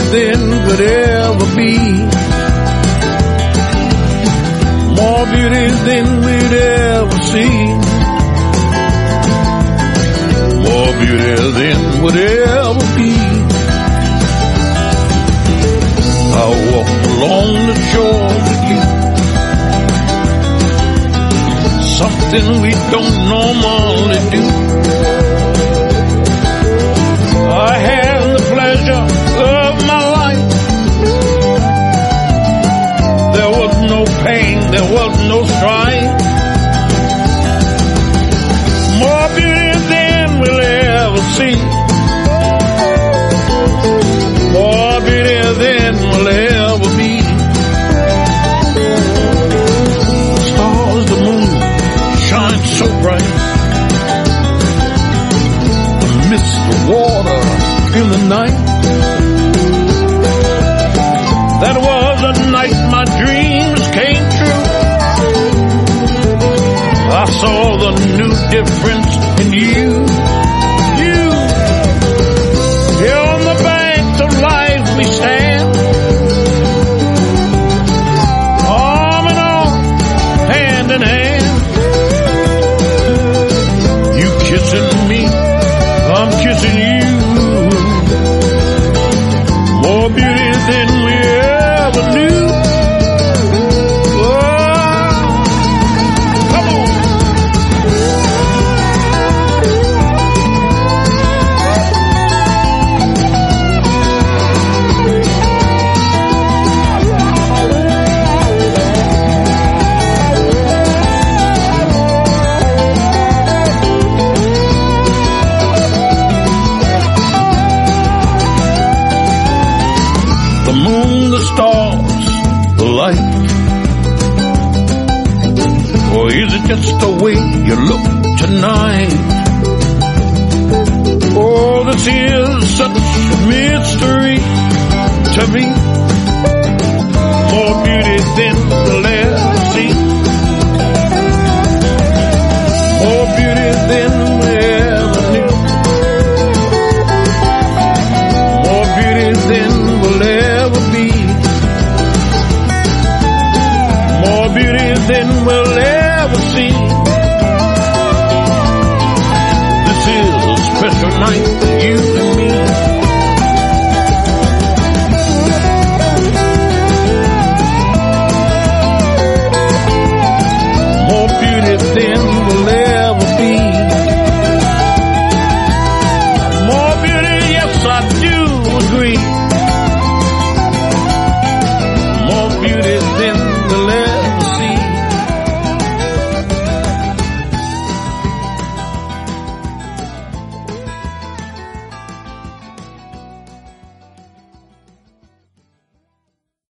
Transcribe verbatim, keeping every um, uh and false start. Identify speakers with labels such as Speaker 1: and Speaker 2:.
Speaker 1: than could ever be. More beauty than we'd ever see. More beauty than would ever be. I walk along the shore with you. Something we don't normally do. I had the pleasure of my life. There was no pain, there was no strife. More beauty than we'll ever see. More beauty than we'll ever be. The stars, the moon, shine so bright. The mist, the water in the night. That was a night my dreams came true. I saw the new difference in you. You. Here on the banks of life we stand. Arm in arm, hand in hand. You kissing me, I'm kissing you. More beauty than we ever knew. Oh, come on. The moon, the stars, the light. Or is it just the way you look tonight? Oh, this is such a mystery to me. More beauty than we'll ever see. More beauty than we ever knew. More beauty than we'll ever be. More beauty than we'll ever see. This is a special night.